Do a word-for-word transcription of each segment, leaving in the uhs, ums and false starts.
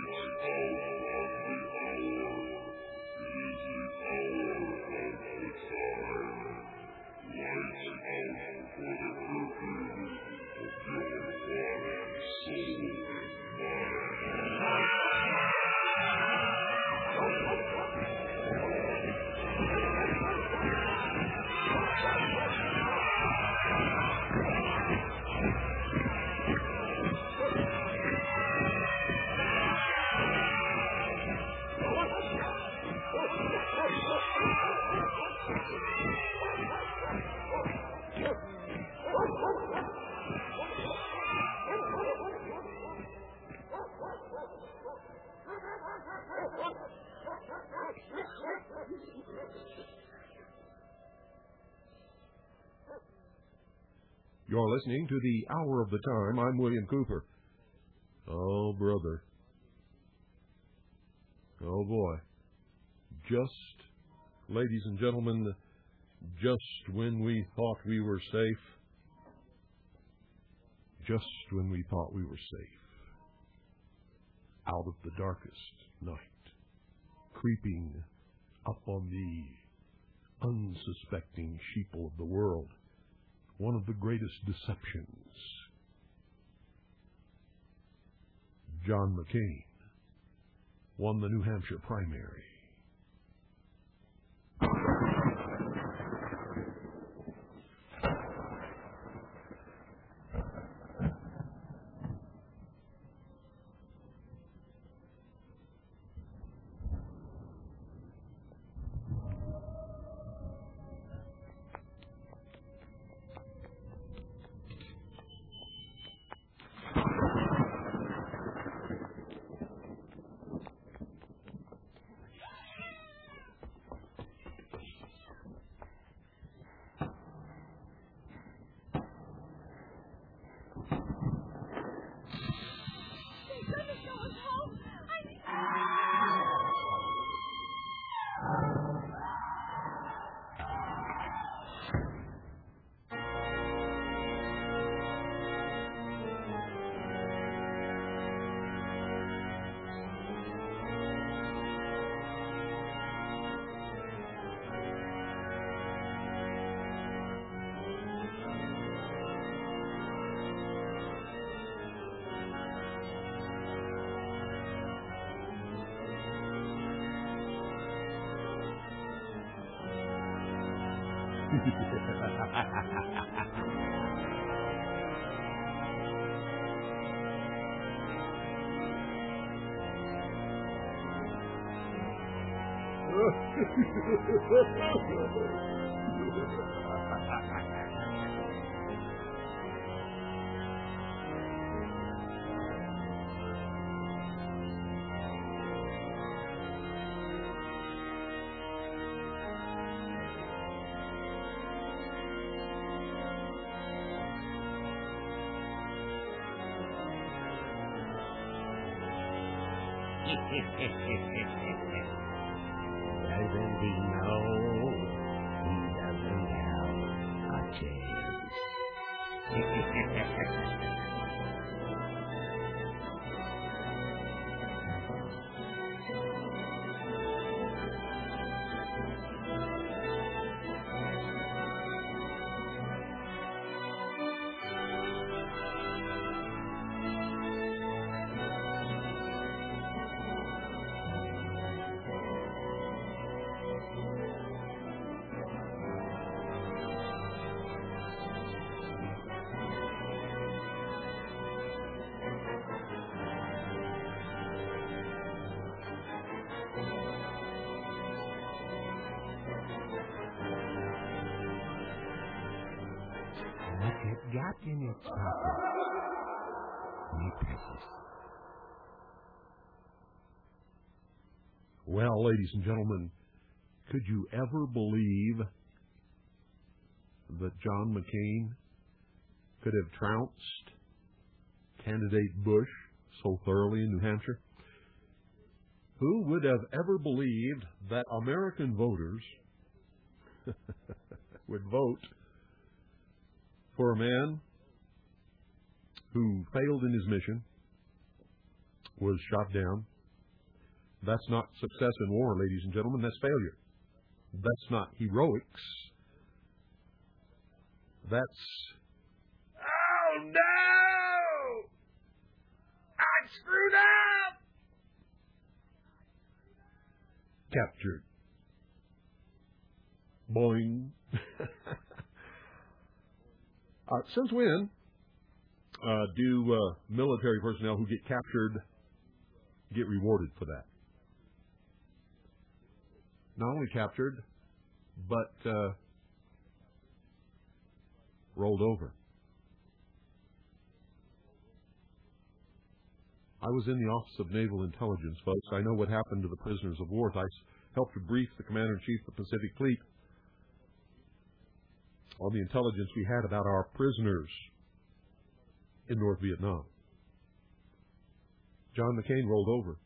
You're listening to the Hour of the Time. I'm William Cooper. Oh, brother. Oh, boy. Just, ladies and gentlemen, just when we thought we were safe, just when we thought we were safe, out of the darkest night, creeping up on the unsuspecting sheeple of the world, one of the greatest deceptions. John McCain won the New Hampshire primary. Doesn't he know he doesn't have a chance? What's it got in its pocket? Me precious. Well, ladies and gentlemen, could you ever believe that John McCain could have trounced candidate Bush so thoroughly in New Hampshire? Who would have ever believed that American voters would vote for a man who failed in his mission, was shot down, That's not success in war, ladies and gentlemen. That's failure. That's not heroics. That's, oh no! I screwed up! Captured. Boing. uh, since when uh, do uh, military personnel who get captured get rewarded for that? Not only captured, but uh, rolled over. I was in the Office of Naval Intelligence, folks. I know what happened to the prisoners of war. I helped to brief the Commander-in-Chief of the Pacific Fleet on the intelligence we had about our prisoners in North Vietnam. John McCain rolled over.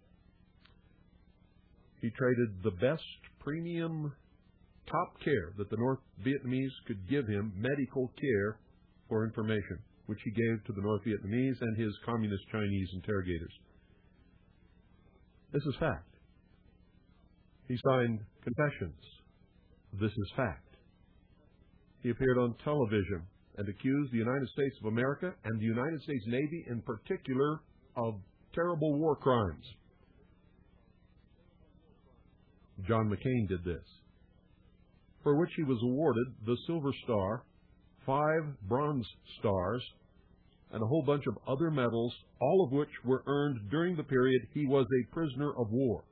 He traded the best premium top care that the North Vietnamese could give him, medical care, for information, which he gave to the North Vietnamese and his communist Chinese interrogators. This is fact. He signed confessions. This is fact. He appeared on television and accused the United States of America and the United States Navy in particular of terrible war crimes. John McCain did this, for which he was awarded the Silver Star, five Bronze Stars, and a whole bunch of other medals, all of which were earned during the period he was a prisoner of war.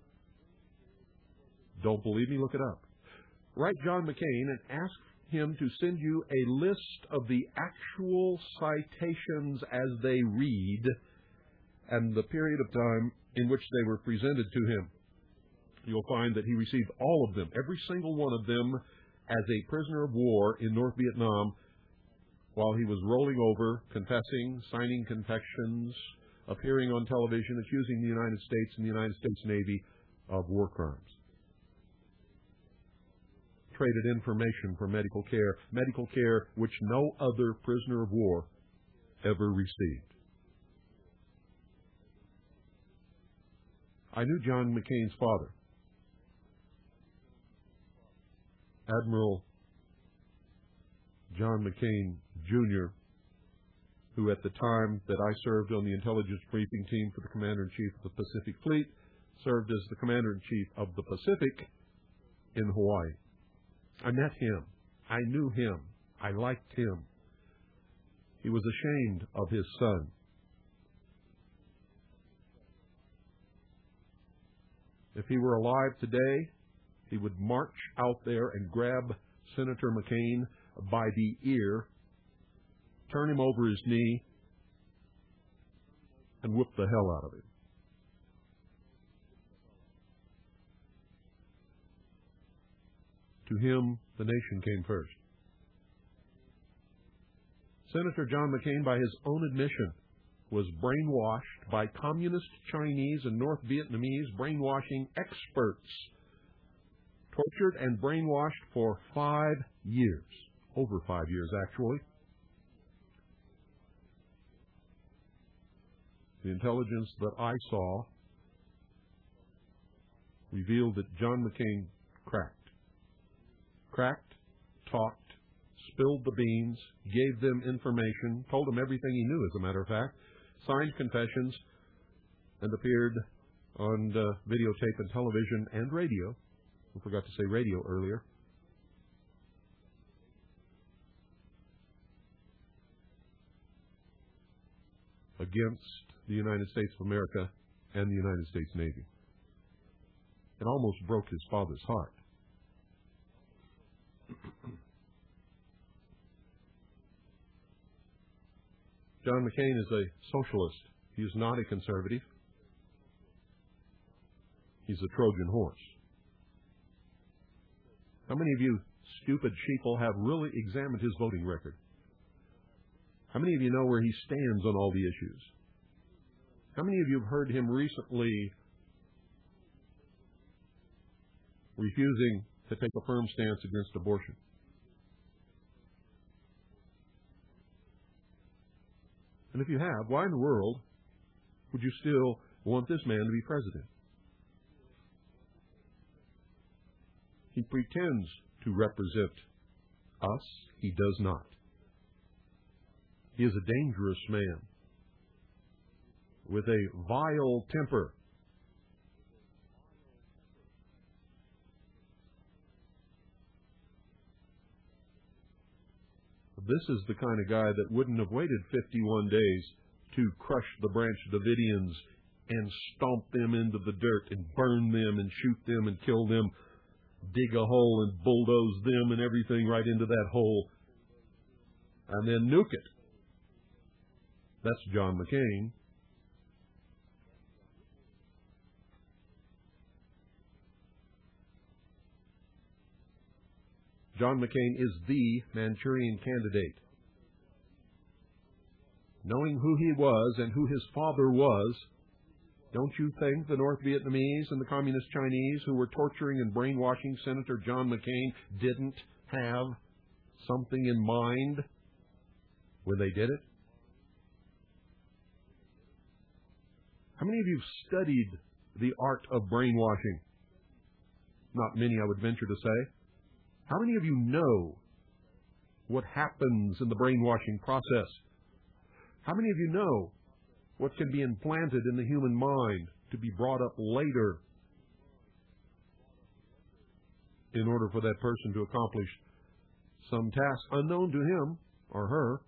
Don't believe me? Look it up. Write John McCain and ask him to send you a list of the actual citations as they read and the period of time in which they were presented to him. You'll find that he received all of them, every single one of them, as a prisoner of war in North Vietnam while he was rolling over, confessing, signing confessions, appearing on television, accusing the United States and the United States Navy of war crimes. Traded information for medical care, medical care which no other prisoner of war ever received. I knew John McCain's father, Admiral John McCain, Junior, who at the time that I served on the intelligence briefing team for the Commander-in-Chief of the Pacific Fleet, served as the Commander-in-Chief of the Pacific in Hawaii. I met him. I knew him. I liked him. He was ashamed of his son. If he were alive today, he would march out there and grab Senator McCain by the ear, turn him over his knee, and whip the hell out of him. To him, the nation came first. Senator John McCain, by his own admission, was brainwashed by communist Chinese and North Vietnamese brainwashing experts, tortured and brainwashed for five years, over five years actually. The intelligence that I saw revealed that John McCain cracked. Cracked, talked, spilled the beans, gave them information, told them everything he knew, as a matter of fact, signed confessions, and appeared on uh, videotape and television and radio. I forgot to say radio earlier. Against the United States of America and the United States Navy. It almost broke his father's heart. John McCain is a socialist. He is not a conservative. He's a Trojan horse. How many of you stupid sheeple have really examined his voting record? How many of you know where he stands on all the issues? How many of you have heard him recently refusing to take a firm stance against abortion? And if you have, why in the world would you still want this man to be president? He pretends to represent us. He does not. He is a dangerous man with a vile temper. This is the kind of guy that wouldn't have waited fifty-one days to crush the Branch Davidians and stomp them into the dirt and burn them and shoot them and kill them, dig a hole and bulldoze them and everything right into that hole, and then nuke it. That's John McCain. John McCain is the Manchurian Candidate. Knowing who he was and who his father was, don't you think the North Vietnamese and the Communist Chinese who were torturing and brainwashing Senator John McCain didn't have something in mind when they did it? How many of you have studied the art of brainwashing? Not many, I would venture to say. How many of you know what happens in the brainwashing process? How many of you know what can be implanted in the human mind to be brought up later in order for that person to accomplish some task unknown to him or her?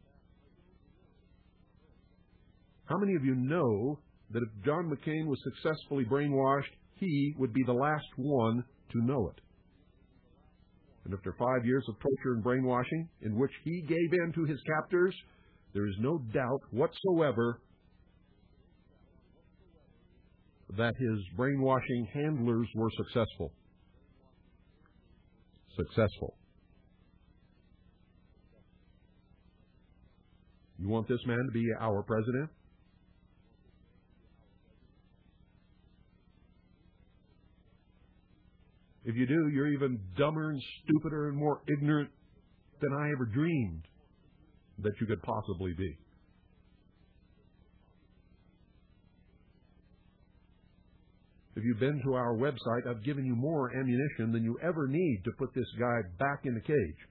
How many of you know that if John McCain was successfully brainwashed, he would be the last one to know it? And after five years of torture and brainwashing, in which he gave in to his captors, there is no doubt whatsoever that his brainwashing handlers were successful. Successful. You want this man to be our president? If you do, you're even dumber and stupider and more ignorant than I ever dreamed that you could possibly be. If you've been to our website, I've given you more ammunition than you ever need to put this guy back in the cage.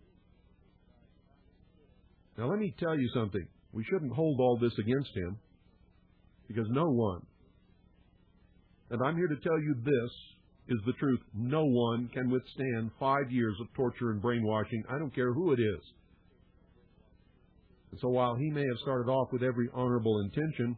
Now let me tell you something. We shouldn't hold all this against him, because no one, and I'm here to tell you this, is the truth. No one can withstand five years of torture and brainwashing. I don't care who it is. And so while he may have started off with every honorable intention,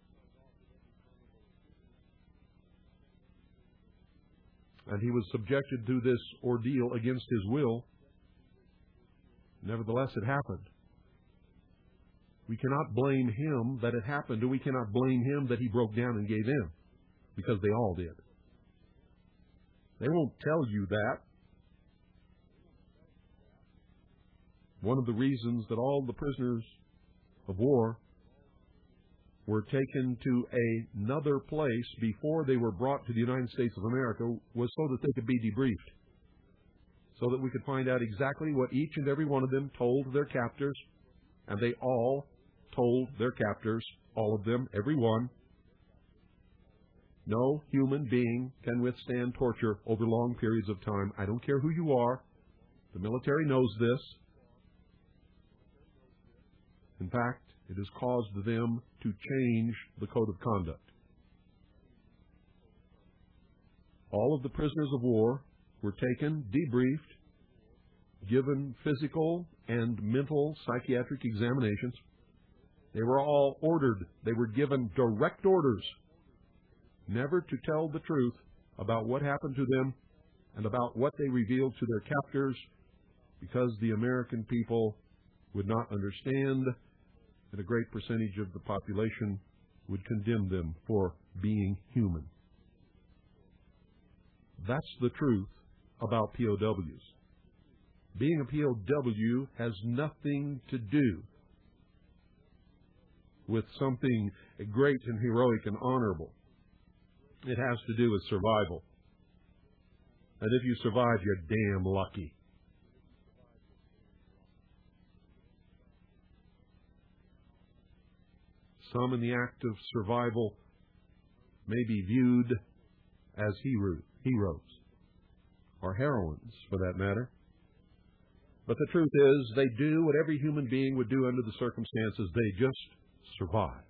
and he was subjected to this ordeal against his will, nevertheless it happened. We cannot blame him that it happened, and we cannot blame him that he broke down and gave in, because they all did. They won't tell you that. One of the reasons that all the prisoners of war were taken to another place before they were brought to the United States of America was so that they could be debriefed, so that we could find out exactly what each and every one of them told their captors, and they all told their captors, all of them, every one. No human being can withstand torture over long periods of time. I don't care who you are. The military knows this. In fact, it has caused them to change the code of conduct. All of the prisoners of war were taken, debriefed, given physical and mental psychiatric examinations. They were all ordered. They were given direct orders never to tell the truth about what happened to them and about what they revealed to their captors, because the American people would not understand, and a great percentage of the population would condemn them for being human. That's the truth about P O Ws. Being a P O W has nothing to do with something great and heroic and honorable. It has to do with survival. And if you survive, you're damn lucky. Some in the act of survival may be viewed as hero, heroes. or heroines, for that matter. But the truth is, they do what every human being would do under the circumstances. They just survive.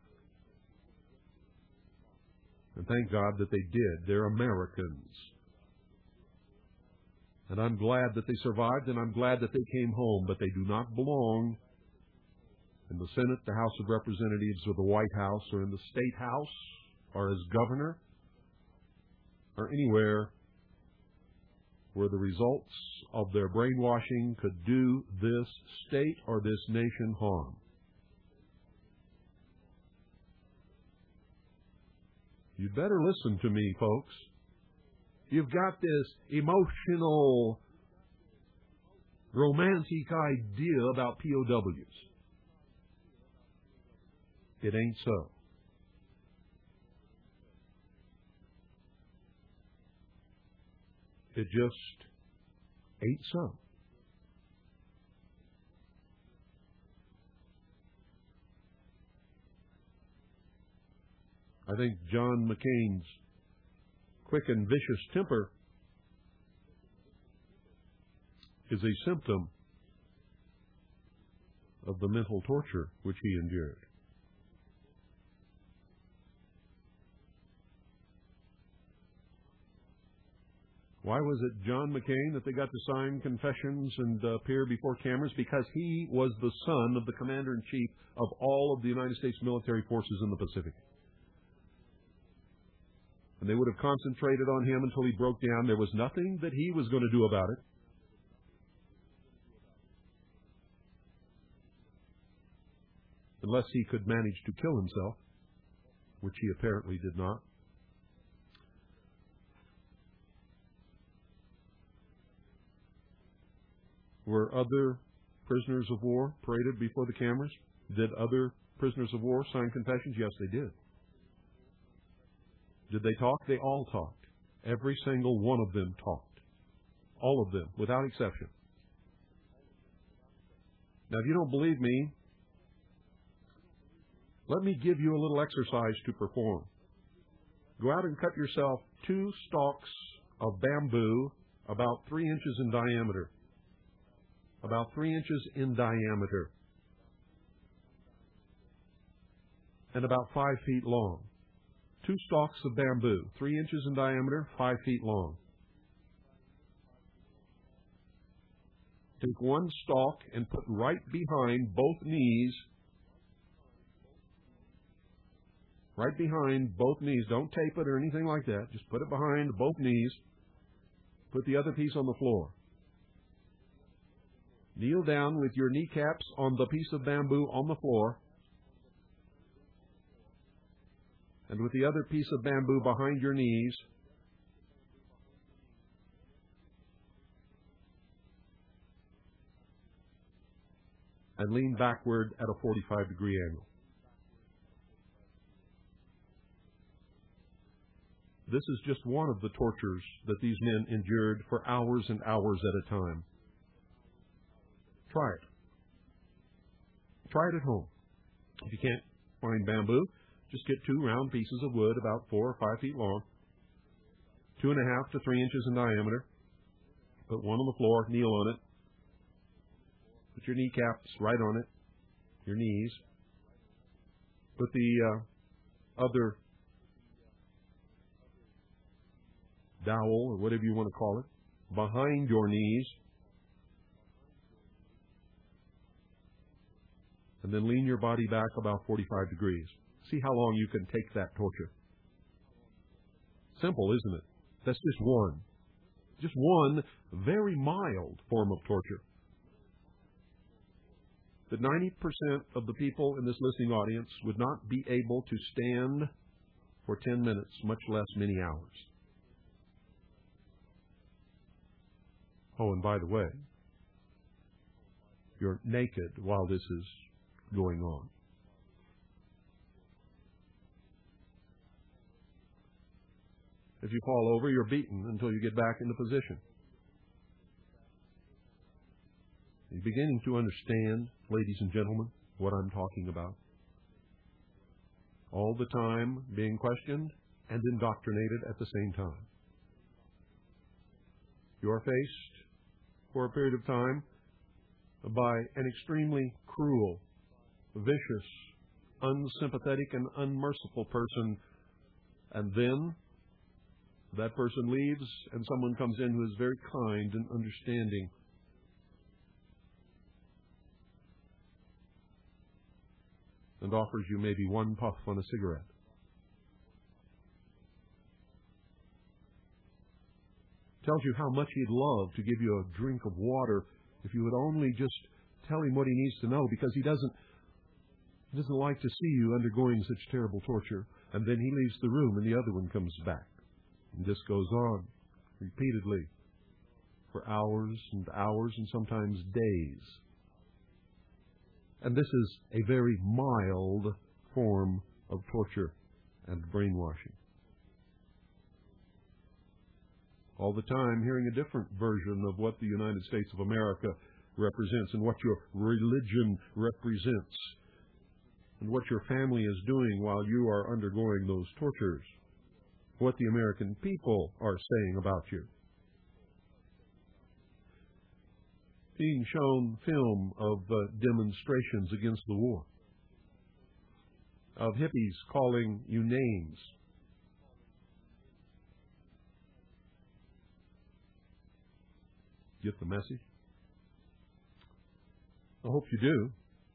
And thank God that they did. They're Americans. And I'm glad that they survived, and I'm glad that they came home, but they do not belong in the Senate, the House of Representatives, or the White House, or in the State House, or as governor, or anywhere where the results of their brainwashing could do this state or this nation harm. You'd better listen to me, folks. You've got this emotional, romantic idea about P O Ws. It ain't so. It just ain't so. I think John McCain's quick and vicious temper is a symptom of the mental torture which he endured. Why was it John McCain that they got to sign confessions and uh, appear before cameras? Because he was the son of the commander-in-chief of all of the United States military forces in the Pacific. And they would have concentrated on him until he broke down. There was nothing that he was going to do about it. Unless he could manage to kill himself, which he apparently did not. Were other prisoners of war paraded before the cameras? Did other prisoners of war sign confessions? Yes, they did. Did they talk? They all talked. Every single one of them talked. All of them, without exception. Now, if you don't believe me, let me give you a little exercise to perform. Go out and cut yourself two stalks of bamboo about three inches in diameter. About three inches in diameter. And about five feet long. Two stalks of bamboo, three inches in diameter, five feet long. Take one stalk and put right behind both knees. Right behind both knees. Don't tape it or anything like that. Just put it behind both knees. Put the other piece on the floor. Kneel down with your kneecaps on the piece of bamboo on the floor. And with the other piece of bamboo behind your knees, and lean backward at a forty-five degree angle. This is just one of the tortures that these men endured for hours and hours at a time. Try it. Try it at home. If you can't find bamboo, just get two round pieces of wood about four or five feet long, two and a half to three inches in diameter. Put one on the floor, kneel on it. Put your kneecaps right on it, your knees. Put the uh, other dowel, or whatever you want to call it, behind your knees. And then lean your body back about forty-five degrees. See how long you can take that torture. Simple, isn't it? That's just one. Just one very mild form of torture. That ninety percent of the people in this listening audience would not be able to stand for ten minutes, much less many hours. Oh, and by the way, you're naked while this is going on. If you fall over, you're beaten until you get back into position. Are you beginning to understand, ladies and gentlemen, what I'm talking about? All the time being questioned and indoctrinated at the same time. You are faced for a period of time by an extremely cruel, vicious, unsympathetic, and unmerciful person, and then that person leaves and someone comes in who is very kind and understanding. And offers you maybe one puff on a cigarette. Tells you how much he'd love to give you a drink of water if you would only just tell him what he needs to know, because he doesn't he doesn't like to see you undergoing such terrible torture. And then he leaves the room and the other one comes back. And this goes on repeatedly for hours and hours and sometimes days. And this is a very mild form of torture and brainwashing. All the time hearing a different version of what the United States of America represents and what your religion represents and what your family is doing while you are undergoing those tortures, what the American people are saying about you. Being shown film of uh, demonstrations against the war, of hippies calling you names, get the message? I hope you do.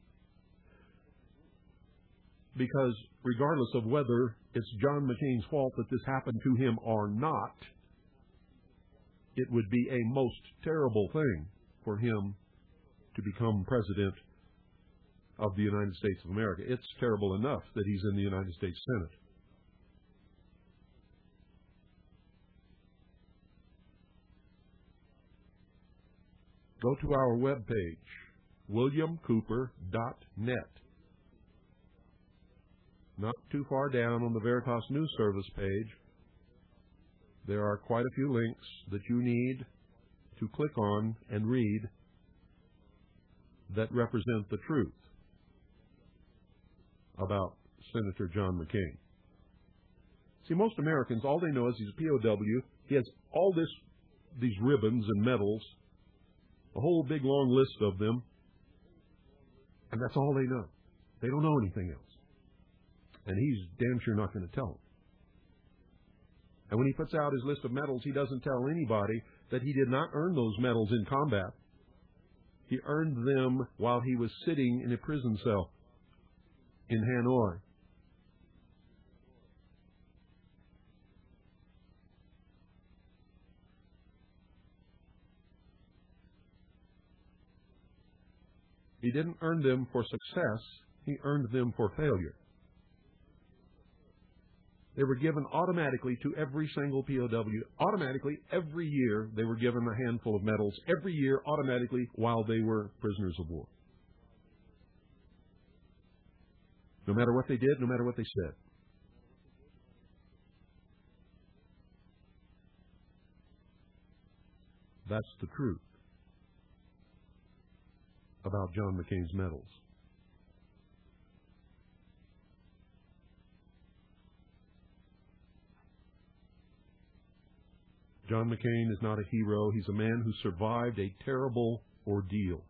Because regardless of whether it's John McCain's fault that this happened to him or not, it would be a most terrible thing for him to become president of the United States of America. It's terrible enough that he's in the United States Senate. Go to our webpage, william cooper dot net. Not too far down on the Veritas News Service page, there are quite a few links that you need to click on and read that represent the truth about Senator John McCain. See, most Americans, all they know is he's a P O W. He has all this, these ribbons and medals, a whole big long list of them, and that's all they know. They don't know anything else. And he's damn sure not going to tell them. And when he puts out his list of medals, he doesn't tell anybody that he did not earn those medals in combat. He earned them while he was sitting in a prison cell in Hanoi. He didn't earn them for success. He earned them for failure. They were given automatically to every single P O W. Automatically, every year, they were given a handful of medals. Every year, automatically, while they were prisoners of war. No matter what they did, no matter what they said. That's the truth about John McCain's medals. John McCain is not a hero. He's a man who survived a terrible ordeal.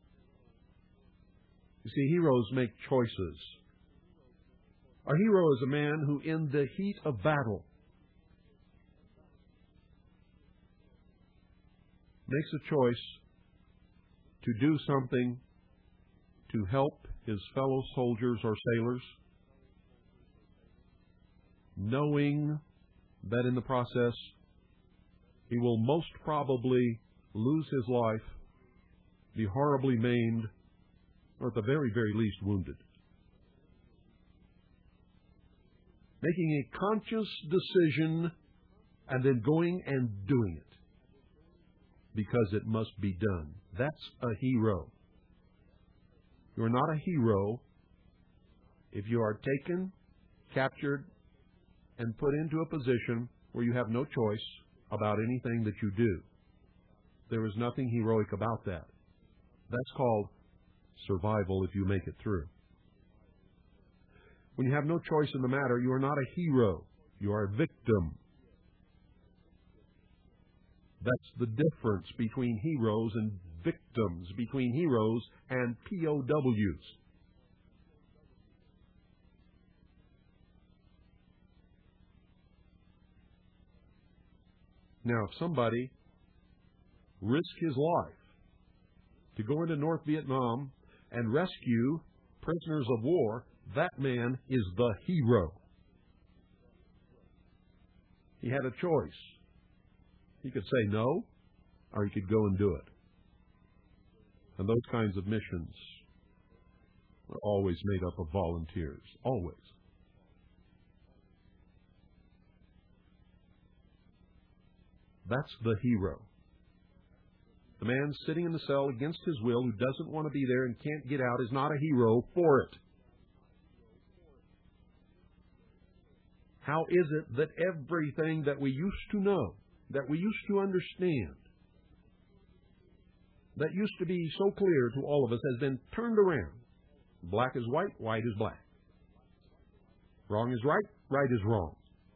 You see, heroes make choices. A hero is a man who, in the heat of battle, makes a choice to do something to help his fellow soldiers or sailors, knowing that in the process he will most probably lose his life, be horribly maimed, or at the very, very least wounded. Making a conscious decision and then going and doing it because it must be done. That's a hero. You're not a hero if you are taken, captured, and put into a position where you have no choice about anything that you do. There is nothing heroic about that. That's called survival if you make it through. When you have no choice in the matter, you are not a hero. You are a victim. That's the difference between heroes and victims, between heroes and P O Ws. Now, if somebody risked his life to go into North Vietnam and rescue prisoners of war, that man is the hero. He had a choice. He could say no, or he could go and do it. And those kinds of missions are always made up of volunteers. Always. That's the hero. The man sitting in the cell against his will who doesn't want to be there and can't get out is not a hero for it. How is it that everything that we used to know, that we used to understand, that used to be so clear to all of us has been turned around? Black is white, white is black. Wrong is right, right is wrong.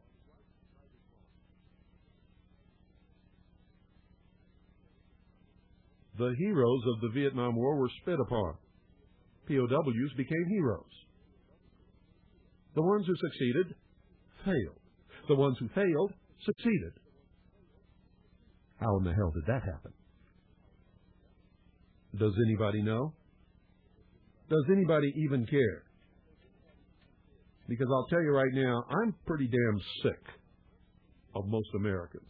The heroes of the Vietnam War were spit upon. P O Ws became heroes. The ones who succeeded failed. The ones who failed succeeded. How in the hell did that happen? Does anybody know? Does anybody even care? Because I'll tell you right now, I'm pretty damn sick of most Americans.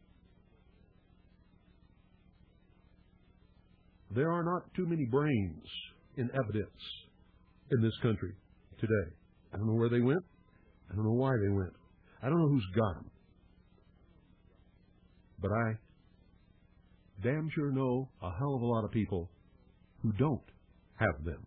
There are not too many brains in evidence in this country today. I don't know where they went. I don't know why they went. I don't know who's got them. But I damn sure know a hell of a lot of people who don't have them.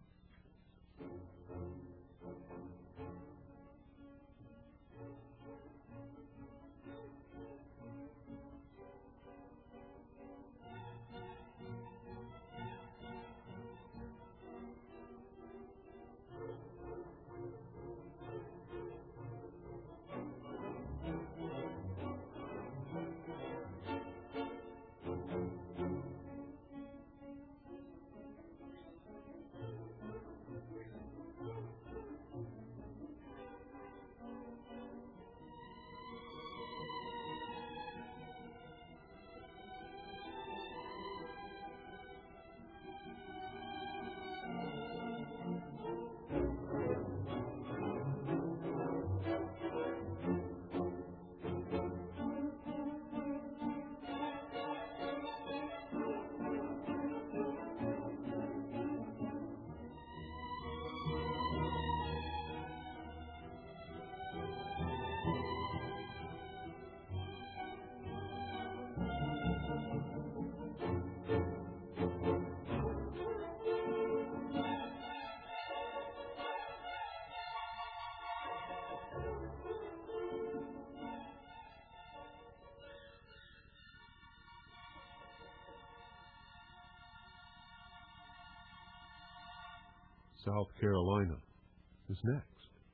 South Carolina is next.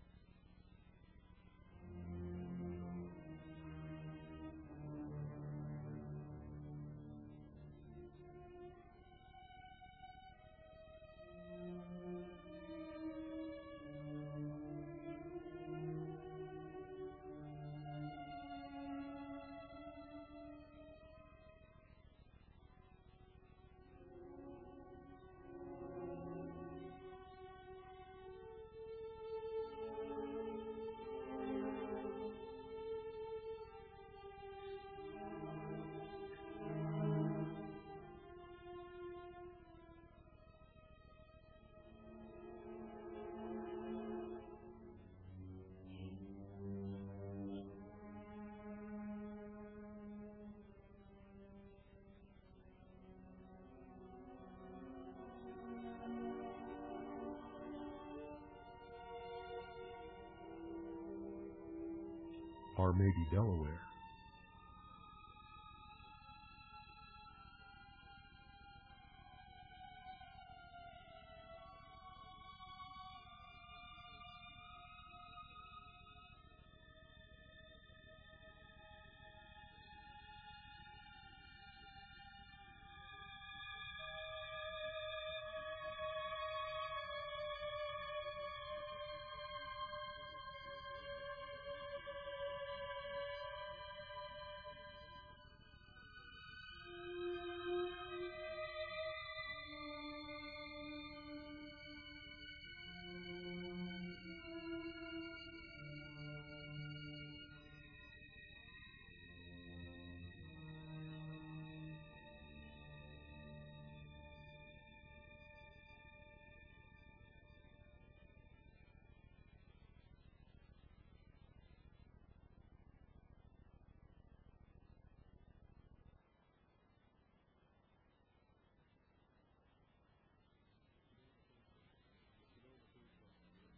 Or maybe Delaware.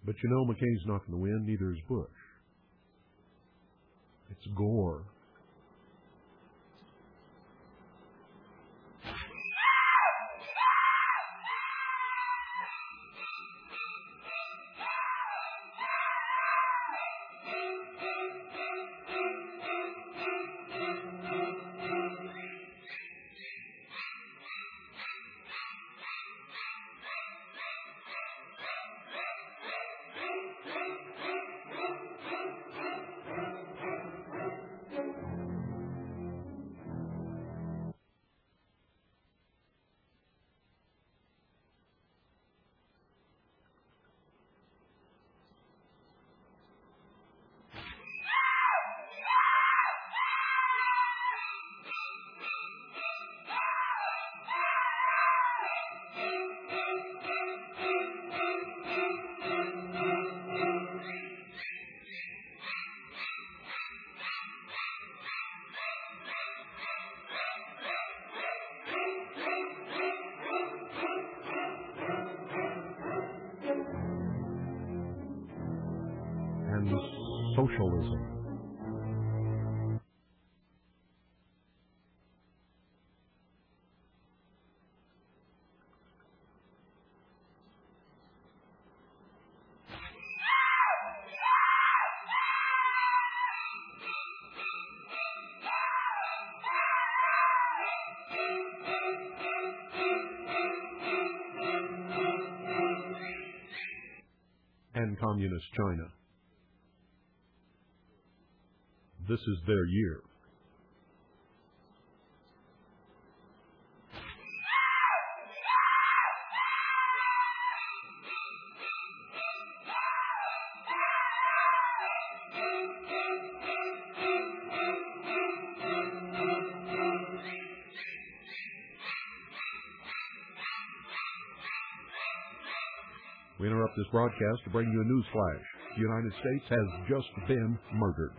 But you know McCain's not going to win, neither is Bush. It's Gore. And socialism. And communist China. This is their year. We interrupt this broadcast to bring you a news flash. The United States has just been murdered.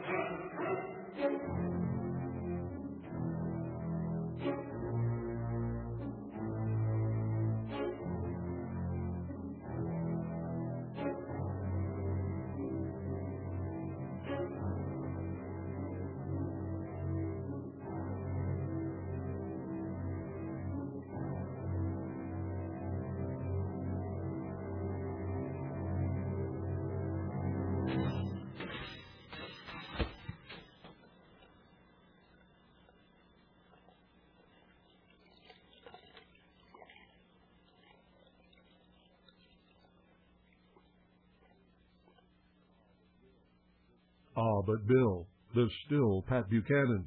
Ah, but Bill, there's still Pat Buchanan.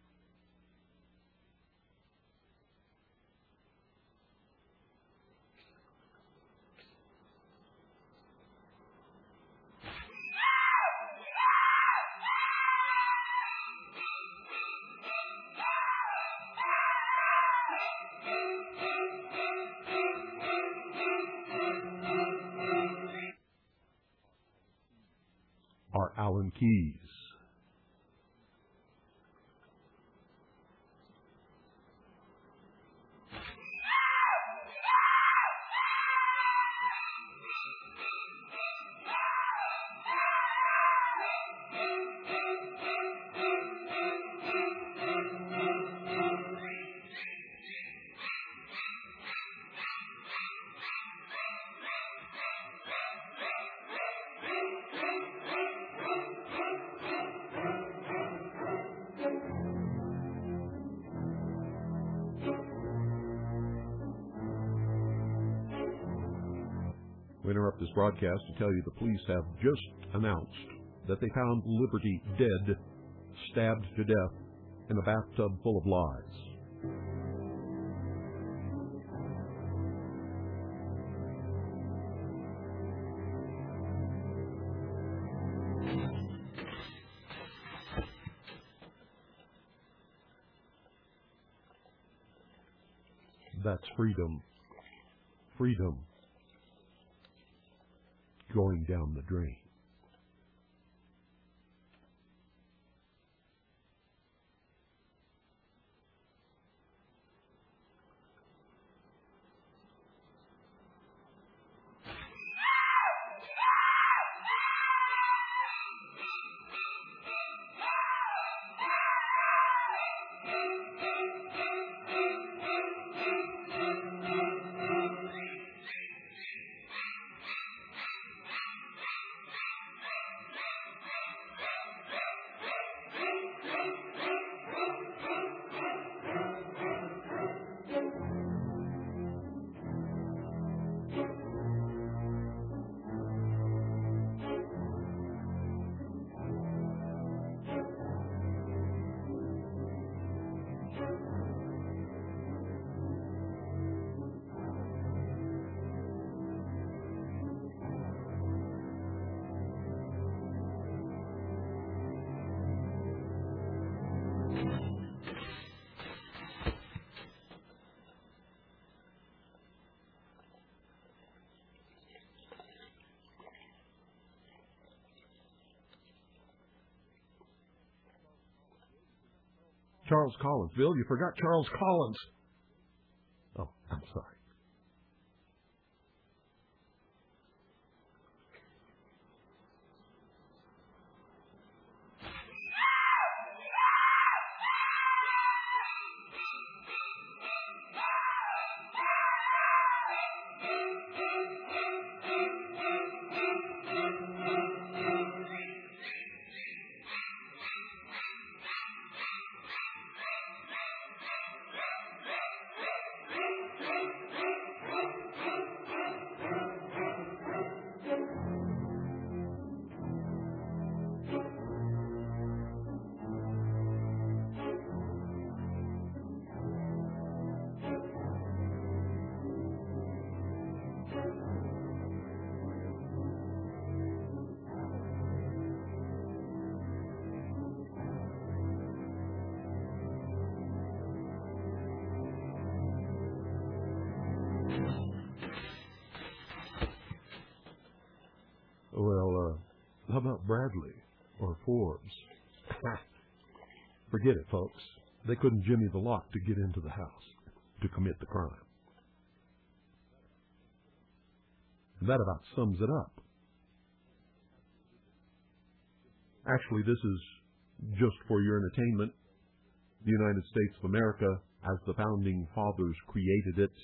Are Alan Keyes. We interrupt this broadcast to tell you the police have just announced that they found Liberty dead, stabbed to death in a bathtub full of lies. That's freedom. Freedom going down the drain. Charles Collins. Bill, you forgot Charles Collins. Oh, I'm sorry. Well, uh, how about Bradley or Forbes? Forget it, folks. They couldn't jimmy the lock to get into the house to commit the crime. And that about sums it up. Actually, this is just for your entertainment. The United States of America, as the Founding Fathers created it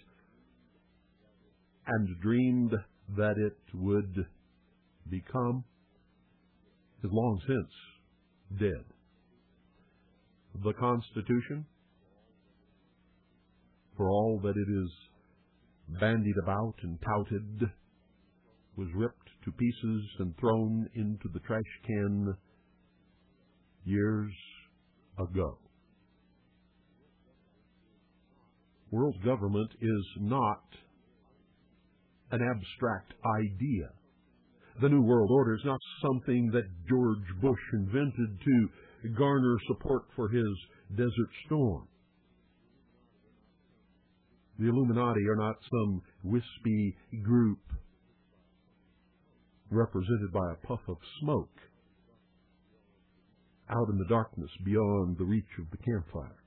and dreamed that it would become, is long since dead. The Constitution, for all that it is bandied about and touted, was ripped to pieces and thrown into the trash can years ago. World government is not an abstract idea. The New World Order is not something that George Bush invented to garner support for his Desert Storm. The Illuminati are not some wispy group represented by a puff of smoke out in the darkness beyond the reach of the campfire.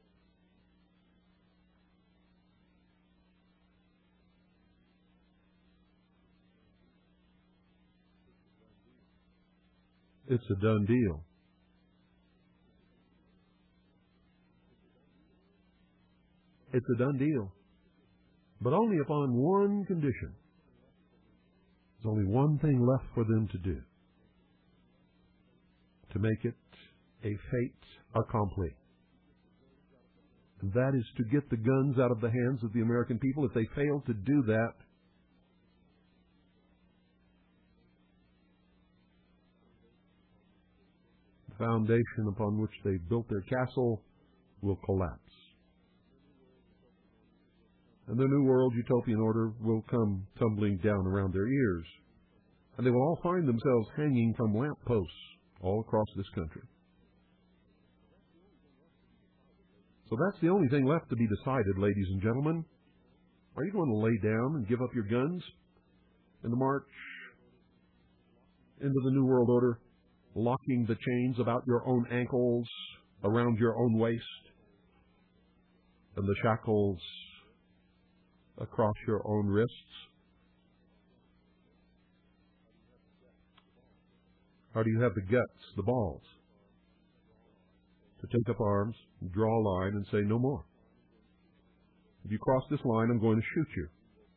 It's a done deal. It's a done deal. But only upon one condition. There's only one thing left for them to do. To make it a fait accompli. And that is to get the guns out of the hands of the American people. If they fail to do that, the foundation upon which they built their castle will collapse. And the New World Utopian Order will come tumbling down around their ears. And they will all find themselves hanging from lampposts all across this country. So that's the only thing left to be decided, ladies and gentlemen. Are you going to lay down and give up your guns in the march into the New World Order, locking the chains about your own ankles, around your own waist, and the shackles across your own wrists? Or do you have the guts, the balls, to take up arms, draw a line, and say, no more? If you cross this line, I'm going to shoot you.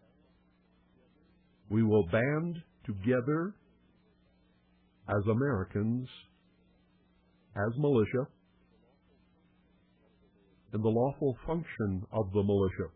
We will band together as Americans, as militia, in the lawful function of the militia,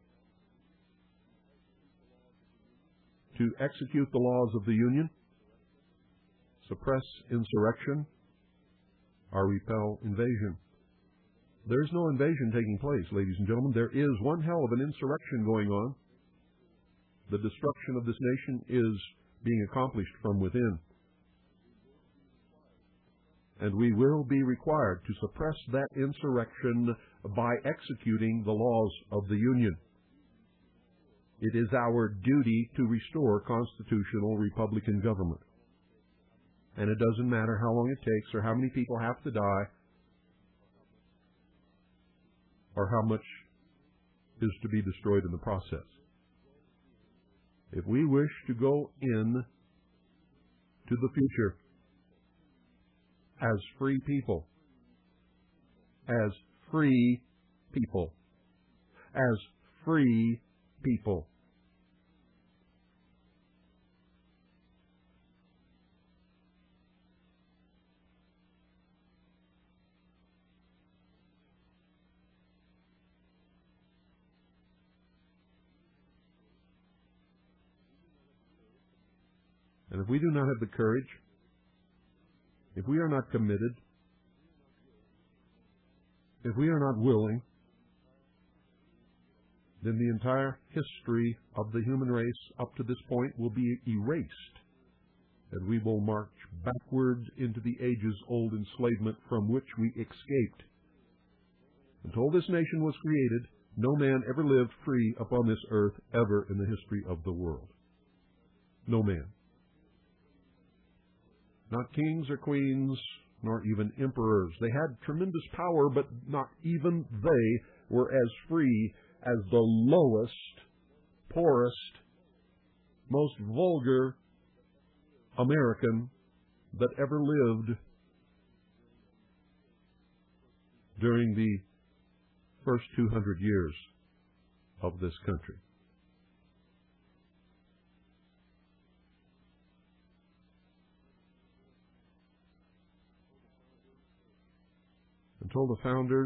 to execute the laws of the Union, suppress insurrection, or repel invasion. There's no invasion taking place, ladies and gentlemen. There is one hell of an insurrection going on. The destruction of this nation is being accomplished from within. And we will be required to suppress that insurrection by executing the laws of the Union. It is our duty to restore constitutional Republican government. And it doesn't matter how long it takes or how many people have to die. or how much is to be destroyed in the process. If we wish to go in to the future as free people, as free people, as free people, and if we do not have the courage, if we are not committed, if we are not willing, then the entire history of the human race up to this point will be erased, and we will march backwards into the ages-old enslavement from which we escaped. Until this nation was created, no man ever lived free upon this earth ever in the history of the world. No man. Not kings or queens, nor even emperors. They had tremendous power, but not even they were as free as the lowest, poorest, most vulgar American that ever lived during the first two hundred years of this country. Until the founders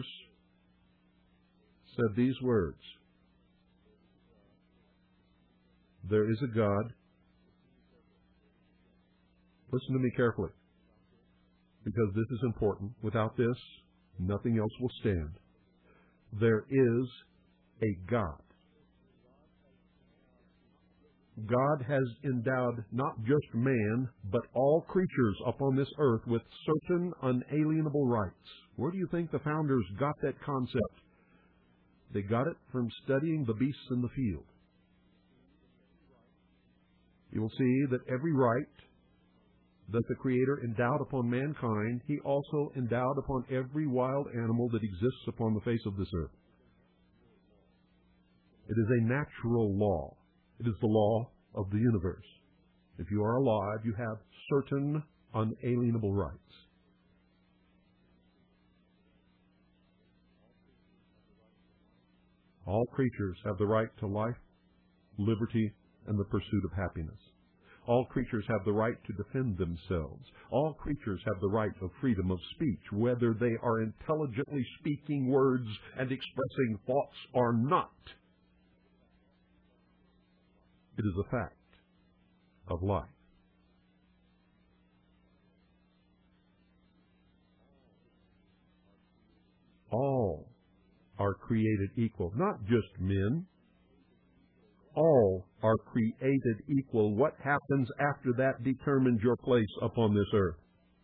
said these words, "There is a God." Listen to me carefully, because this is important. Without this, nothing else will stand. There is a God. God has endowed not just man, but all creatures upon this earth with certain unalienable rights. Where do you think the founders got that concept? They got it from studying the beasts in the field. You will see that every right that the Creator endowed upon mankind, He also endowed upon every wild animal that exists upon the face of this earth. It is a natural law. It is the law of the universe. If you are alive, you have certain unalienable rights. All creatures have the right to life, liberty, and the pursuit of happiness. All creatures have the right to defend themselves. All creatures have the right of freedom of speech, whether they are intelligently speaking words and expressing thoughts or not. It is a fact of life. All are created equal, not just men. All are created equal. What happens after that determines your place upon this earth.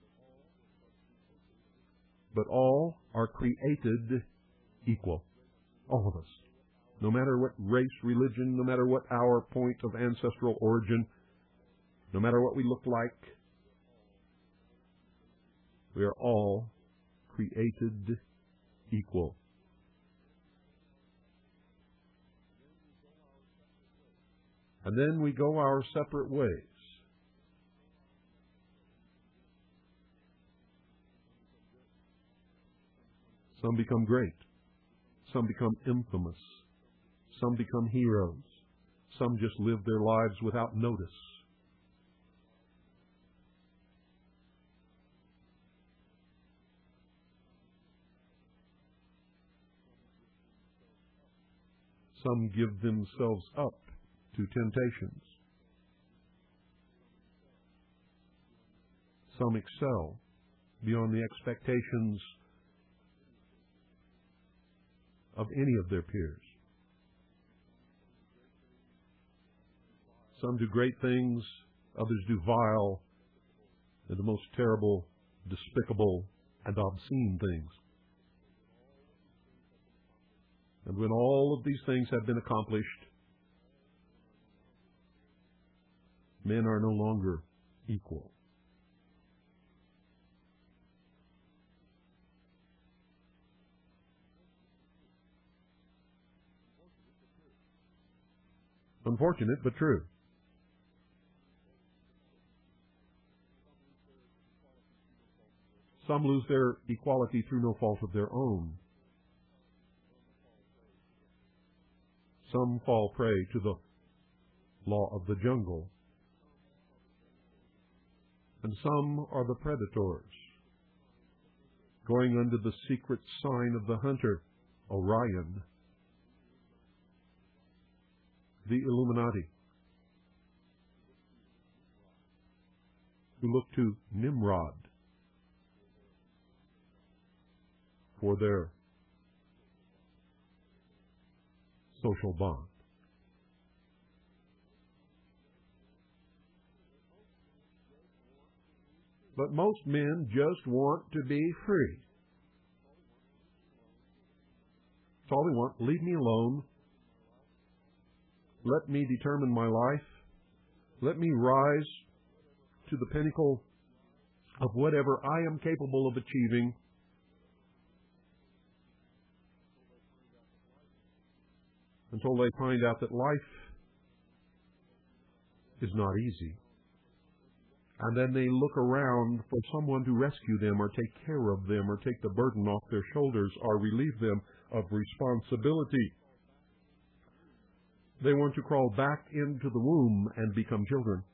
But all are created equal. All of us. No matter what race, religion, no matter what our point of ancestral origin, no matter what we look like, we are all created equal. And then we go our separate ways. Some become great. Some become infamous. Some become heroes. Some just live their lives without notice. Some give themselves up to temptations. Some excel beyond the expectations of any of their peers. Some do great things, others do vile and the most terrible, despicable, and obscene things. And when all of these things have been accomplished, men are no longer equal. Unfortunate, but true. Some lose their equality through no fault of their own. Some fall prey to the law of the jungle. And some are the predators, going under the secret sign of the hunter, Orion, the Illuminati, who look to Nimrod for their social bond. But most men just want to be free. That's all they want. Leave me alone. Let me determine my life. Let me rise to the pinnacle of whatever I am capable of achieving. Until they find out that life is not easy. And then they look around for someone to rescue them or take care of them or take the burden off their shoulders or relieve them of responsibility. They want to crawl back into the womb and become children.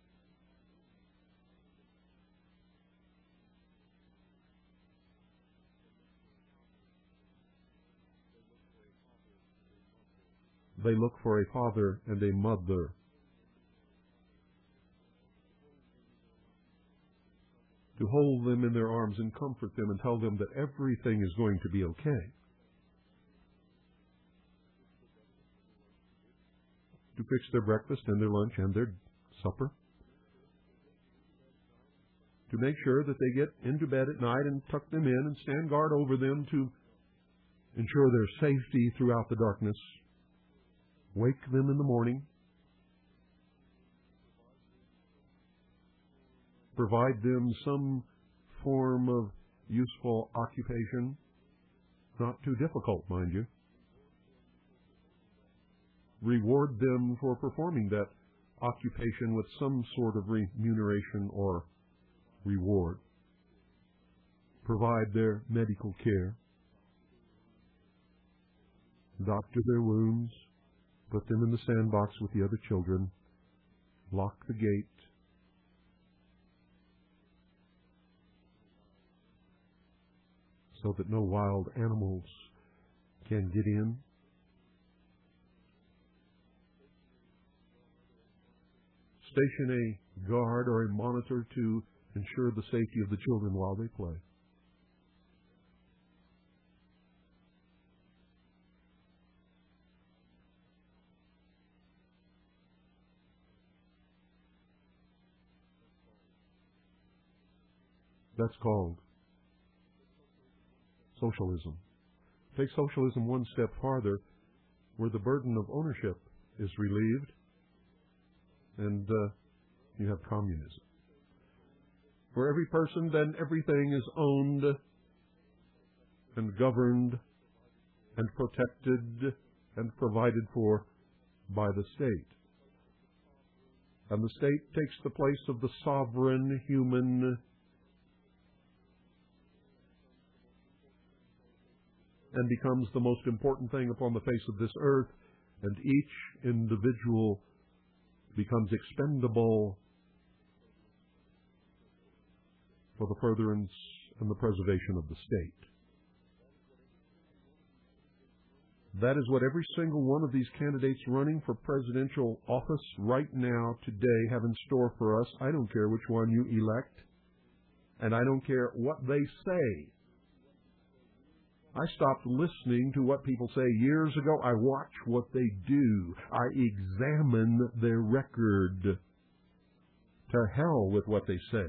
They look for a father and a mother. To hold them in their arms and comfort them and tell them that everything is going to be okay. To fix their breakfast and their lunch and their supper. To make sure that they get into bed at night and tuck them in and stand guard over them to ensure their safety throughout the darkness. Wake them in the morning. Provide them some form of useful occupation, not too difficult, mind you. Reward them for performing that occupation with some sort of remuneration or reward. Provide their medical care. Doctor their wounds. Put them in the sandbox with the other children. Lock the gate. So that no wild animals can get in. Station a guard or a monitor to ensure the safety of the children while they play. That's called socialism. Take socialism one step farther, where the burden of ownership is relieved, and uh, you have communism. Where every person, then everything is owned and governed and protected and provided for by the state. And the state takes the place of the sovereign human and becomes the most important thing upon the face of this earth, and each individual becomes expendable for the furtherance and the preservation of the state. That is what every single one of these candidates running for presidential office right now, today, have in store for us. I don't care which one you elect, and I don't care what they say. I stopped listening to what people say years ago. I watch what they do. I examine their record. To hell with what they say.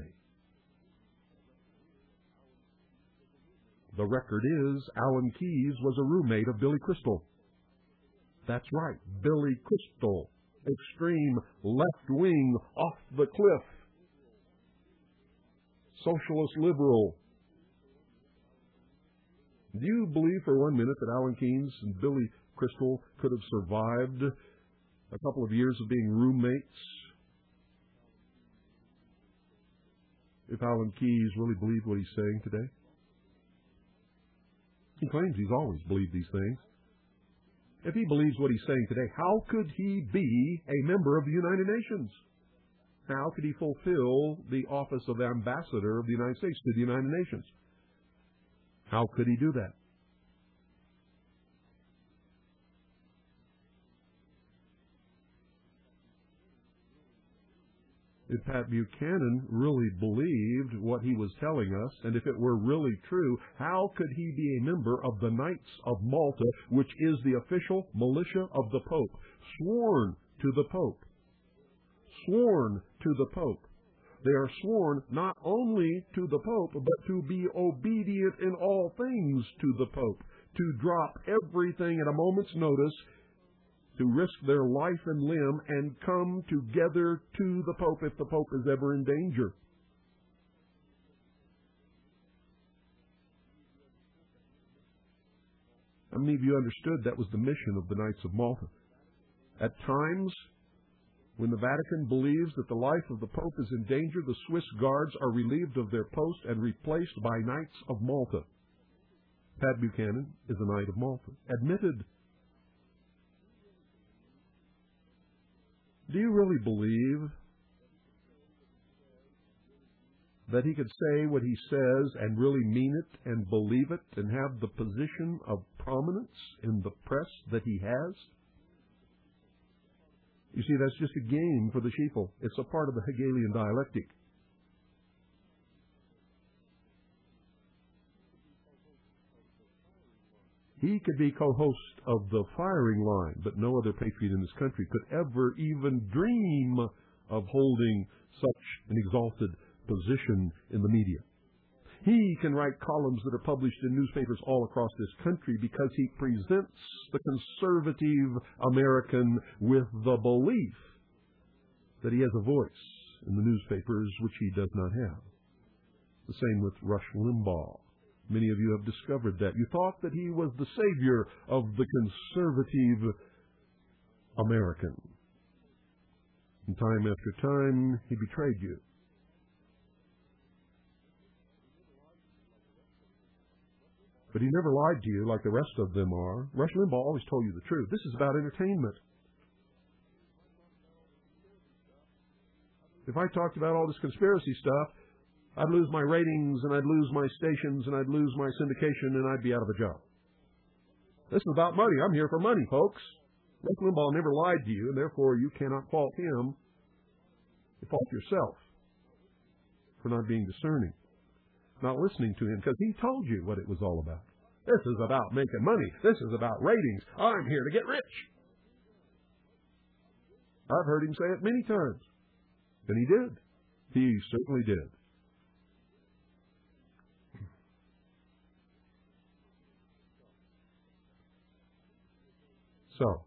The record is Alan Keyes was a roommate of Billy Crystal. That's right, Billy Crystal. Extreme left wing, off the cliff. Socialist liberal. Do you believe for one minute that Alan Keyes and Billy Crystal could have survived a couple of years of being roommates. If Alan Keyes really believed what he's saying today. He claims he's always believed these things. If he believes what he's saying today, how could he be a member of the United Nations? How could he fulfill the office of ambassador of the United States to the United Nations? How could he do that? If Pat Buchanan really believed what he was telling us, and if it were really true, how could he be a member of the Knights of Malta, which is the official militia of the Pope, sworn to the Pope? Sworn to the Pope. They are sworn not only to the Pope, but to be obedient in all things to the Pope, to drop everything at a moment's notice, to risk their life and limb and come together to the Pope if the Pope is ever in danger. How many of you understood that was the mission of the Knights of Malta? At times, when the Vatican believes that the life of the Pope is in danger, the Swiss guards are relieved of their post and replaced by Knights of Malta. Pat Buchanan is a Knight of Malta. Admitted. Do you really believe that he could say what he says and really mean it and believe it and have the position of prominence in the press that he has? You see, that's just a game for the sheeple. It's a part of the Hegelian dialectic. He could be co-host of the firing line, but no other patriot in this country could ever even dream of holding such an exalted position in the media. He can write columns that are published in newspapers all across this country because he presents the conservative American with the belief that he has a voice in the newspapers, which he does not have. The same with Rush Limbaugh. Many of you have discovered that. You thought that he was the savior of the conservative American. And time after time, he betrayed you. But he never lied to you like the rest of them are. Rush Limbaugh always told you the truth. This is about entertainment. If I talked about all this conspiracy stuff, I'd lose my ratings, and I'd lose my stations, and I'd lose my syndication, and I'd be out of a job. This is about money. I'm here for money, folks. Rush Limbaugh never lied to you, and therefore you cannot fault him. You fault yourself for not being discerning, not listening to him, because he told you what it was all about. This is about making money. This is about ratings. I'm here to get rich. I've heard him say it many times. And he did. He certainly did. So,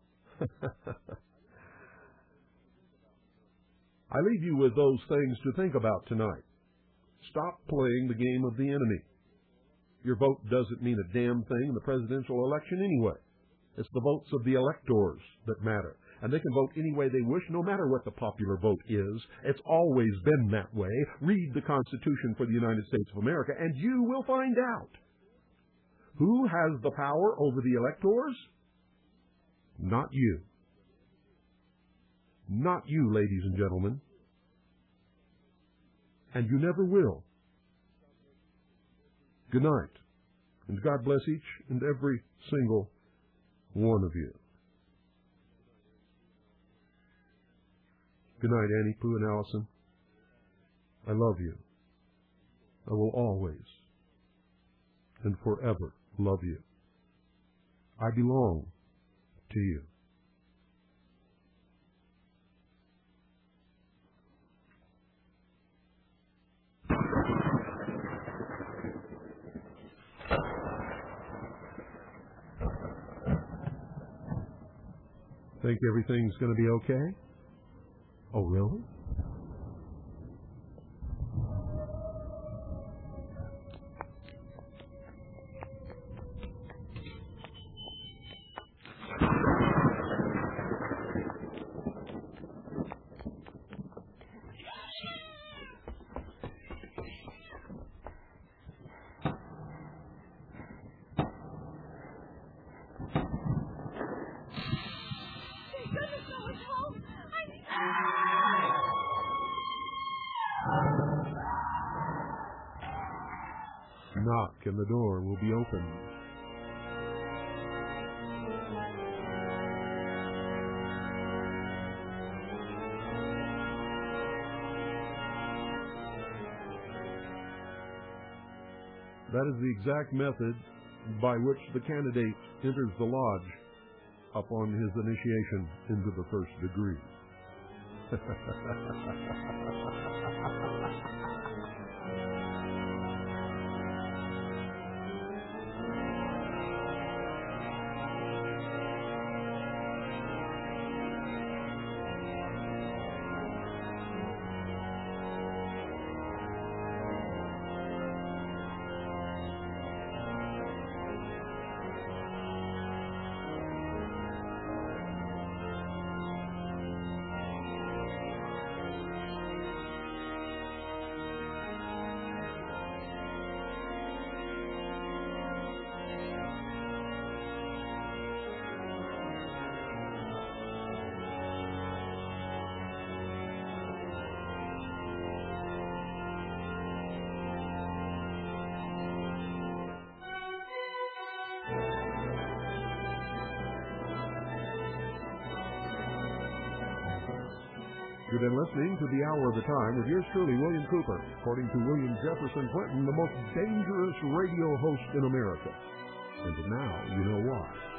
I leave you with those things to think about tonight. Stop playing the game of the enemy. Your vote doesn't mean a damn thing in the presidential election anyway. It's the votes of the electors that matter. And they can vote any way they wish, no matter what the popular vote is. It's always been that way. Read the Constitution for the United States of America, and you will find out. Who has the power over the electors? Not you. Not you, ladies and gentlemen. And you never will. Good night. And God bless each and every single one of you. Good night, Annie, Pooh, and Allison. I love you. I will always and forever love you. I belong to you. Think everything's going to be okay? Oh, really? Knock and the door will be opened. That is the exact method by which the candidate enters the lodge upon his initiation into the first degree. You've been listening to The Hour of the Time with yours truly, William Cooper. According to William Jefferson Clinton, the most dangerous radio host in America. And now you know why.